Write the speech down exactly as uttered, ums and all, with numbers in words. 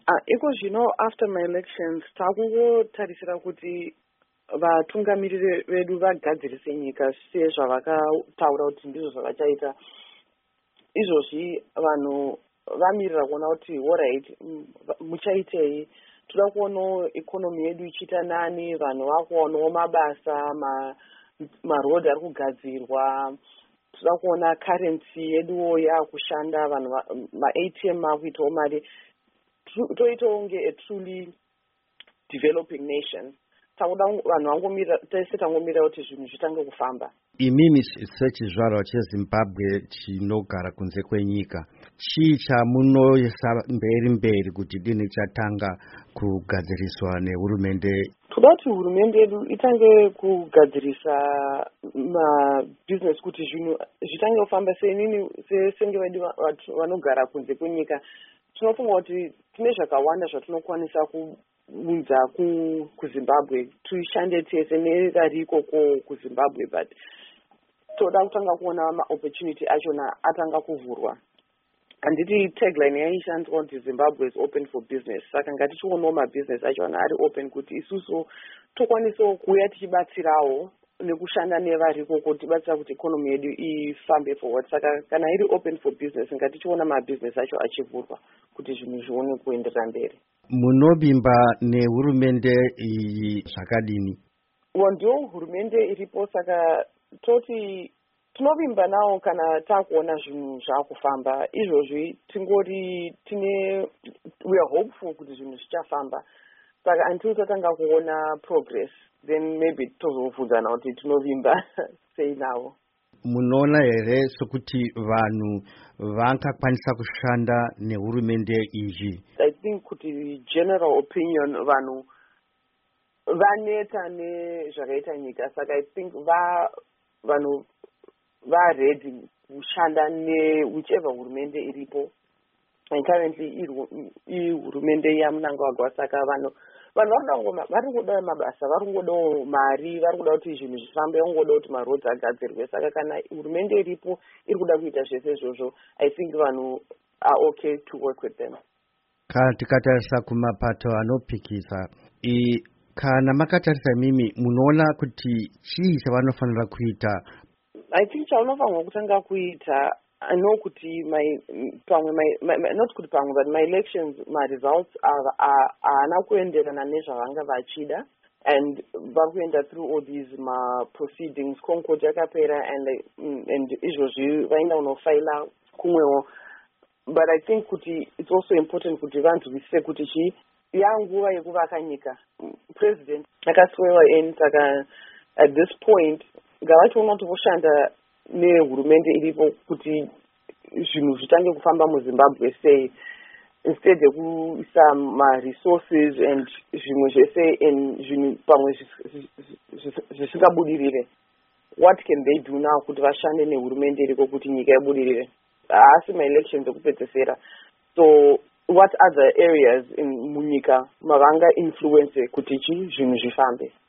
Ah, iko zvino after my elections takungotarisira kuti vatungamiriri vedu vagadzirise nyika sezvavakataura kuti ndizvo zvavachaita. Izvozvi vanhu vamirira kuona kuti alright, muchaitei. Toda kuonawo ikonomi yedu ichiita nani, vanhu vakuonawo mabasa, marodhi ari kugadzirwa. Toda kuona currency yeduwo yakushanda, vanhu ma-A T M akuitawo mari. Toitawo kunge a truly developing nation. Takuda vanhu vangomira, tese tangomira kuti zvinhu zvitange kufamba. Imimi sechizvarwa cheZimbabwe chinogara kunze kwenyika, chii chamunoisa mberi mberi kuti dini chatanga kugadziriswa nehurumende? Toda kuti hurumende yedu itange kugadzirisa mabusiness kuti zvinhu zvitange kufamba. Senini senge vedu vanogara kunze kwenyika tinofunga kuti tine zvakawanda zvatinokwanisa kuunza kuZimbabwe, tuishande tese nevari ikoko kuZimbabwe, but toda kutanga kuona ma-opportunity achona atanga kuvhurwa. Handiti tagline yaishandiswa kuti Zimbabwe is open for business. Saka ngatichionawo mabusiness achona ari open kuti isusu tokwanisawo kuuya tichibatsirawo nekushanda nevari ikoko tibatsira kuti economy yedu ifambe forward. Saka kana iri open for business ngatichiona mabusiness acho achivhurwa kuti zvinhu zvione kuenderera mberi. Munovimba nehurumende iyi zvakadini? Ndio hurumende iripo, saka toti tinovimba nawo kana takuona zvinhu zvakufamba. Izvozvi tingori tine we are hopeful kuti zvinhu zvichafamba. Saka until tatanga kuona progress, then maybe tozobvunzana kuti tinovimba sei nawo. Munoona here sokuti vanhu vangakwanisa kushanda nehurumende iyi? I think kuti general opinion vanhu vaneta nezvakaita nyika. Saka I think va vanhu va ready kushanda ne whichever hurumende iripo. And currently i hurumende yaMnangagwa. Saka vanhu vanhu varikuda varikuda mabasa, varikuda mari, varikuda kuti zvinhu zvifambe, varikuda kuti maroads agadzirwe. Saka kana hurumende iripo irikuda kuita zvese izvozvo, I think vanhu are okay to work with them. Kana tikatarisa kumapato anopikisa, kana makatarisa mimi munoona kuti chii chavanofanira kuita? I think chavanofanira kutanga kuita, I know kuti my pamwe my, my, my not kuti pamwe but my elections, my results are are ana kuenderana nezvavanga vachida, and vakuenda through all these ma proceedings. Concord yakapera and and izvozvi vaenda unofaila kumwewo. But I think kuti it's also important kuti vantu vise kuti chi yanguva yekuvaka nyika. President akaswewa in, saka at this point ngavachiona kuti voshanda nehurumende iripo kuti zvinhu zvitange kufamba muZimbabwe sei, instead yekuisa ma-resources and zvimwe zvese in zvinhu pamwe zvisingabudirire. What can they do now kuti vashande nehurumende iriko kuti nyika ibudirire? Haasi ma-elections ekupedzesera. So what other areas in munyika mavanga influence kuti chi zvinhu zvifambe?